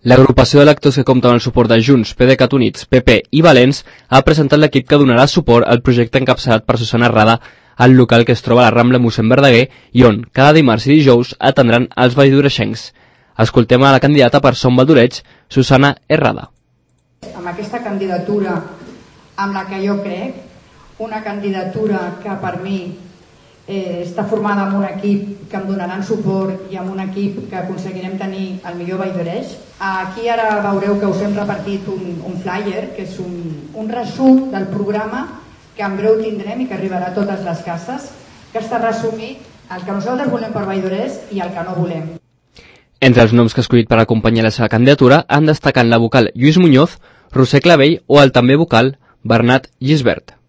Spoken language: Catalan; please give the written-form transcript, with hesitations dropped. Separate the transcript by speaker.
Speaker 1: L'agrupació d'electors que compta amb el suport de Junts, PDeCAT Units, PP i Valents ha presentat l'equip que donarà suport al projecte encapçalat per Susana Herrada al local que es troba a la Rambla Mossèn Verdaguer i on, cada dimarts i dijous, atendran els valldoreixencs. Escoltem a la candidata per Som Valldoreix, Susana Herrada.
Speaker 2: Amb aquesta candidatura amb la que jo crec, una candidatura que per mi està formada amb un equip que em donaran suport i amb un equip que aconseguirem tenir el millor Valldoreix. Aquí ara veureu que us hem repartit un flyer, que és un resum del programa que en breu tindrem i que arribarà a totes les cases, que està resumit el que nosaltres volem per Valldoreix i el que no volem.
Speaker 1: Entre els noms que ha escollit per acompanyar la seva candidatura han destacat la vocal Lluís Muñoz, Roser Clavell o el també vocal Bernat Gisbert.